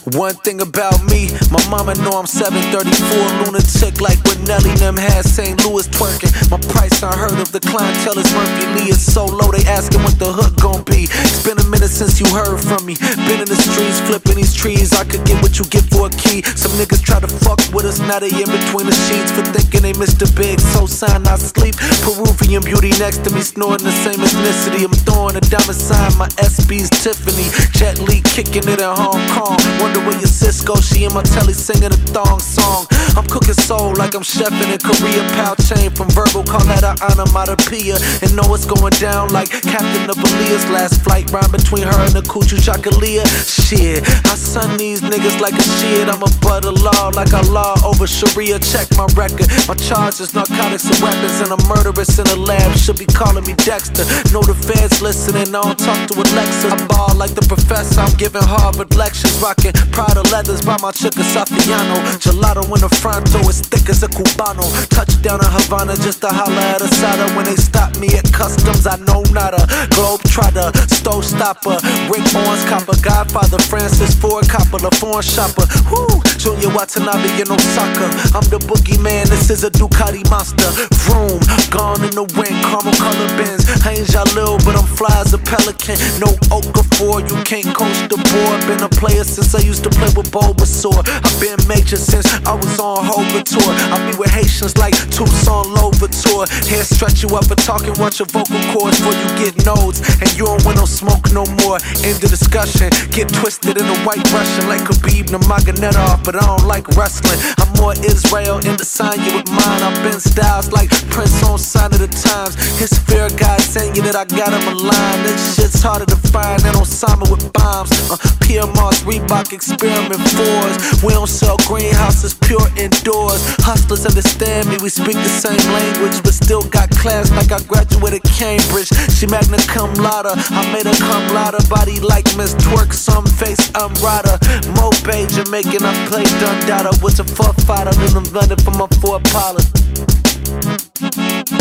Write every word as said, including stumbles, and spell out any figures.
One thing about me, my mama know I'm seven thirty-four, lunatic like when Nelly them had Saint Louis twerking. My price unheard of, the clientele is Murphy Lee. It's so low they asking what the hook gon' be. It's been a minute since you heard from me. Been in the streets flipping these trees. I could get what you get for a key. Some niggas try to fuck with us, now they in between the sheets for thinking they Mister Big. So sign I sleep. Peruvian beauty next to me, snoring the same ethnicity. I'm throwing a diamond sign, my S B's Tiffany. Jet Li kicking it in Hong Kong. Wonder where your Cisco, she in my telly singing a thong song. I'm cooking soul like I'm chefing in Korea. Pow chain from Virgo, call that a onomatopoeia. And know what's going down like Captain of Aaliyah's last flight. Rhyme between her and the Kuchu Chakalia. Shit, I son these niggas like a shit. I'm above the law like I law over Sharia. Check my record, my charges, narcotics and weapons. And a murderess in the lab, should be calling me Dexter. Know the feds listening, I don't talk to Alexa. I ball like the professor, I'm giving Harvard lectures. Rocking Prada leathers by my chica Safiano. Gelato in the fronto, as thick as a Cubano. Touchdown in Havana just to holler at Asada. When they stop me at customs, I know not a globe trotter, stove stopper, Rick Owens copper, Godfather, Francis Ford Coppola, foreign shopper. Whoo, Junior Watanabe in Osaka. I'm the boogeyman, this is a Ducati monster. Vroom, gone in the wind, caramel color bins. I ain't Jalil, but I'm fly as a pelican. No Okafor, you can't coach the board. Been a player since I used to play with Bulbasaur. I've been major since I was on Hova tour. I be with Haitians like Tucson Louverture. Hair stretch you up for talking, watch your vocal cords before you get nodes. And you don't want no smoke no more. End the discussion. Get twisted in a white Russian like Khabib Nurmagomedov, but I don't like wrestling. I'm more Israel in the sign you with mine. I've been styles like Prince on Sign of the Times. His fear God saying you that I got him aligned. This shit's harder to find than Osama with bombs. Uh, P M R's, Reebok, Experiment fours. We don't sell greenhouses, pure indoors. Hustlers understand me, we speak the same language, but still got class like I graduated Cambridge. She magna cum laude, I made her cum laude. Body like Miss Twerk, some face I'm Rada. Mopay, Jamaican, I played Dundada. Was a fuck fighter, living in London for my four pilots.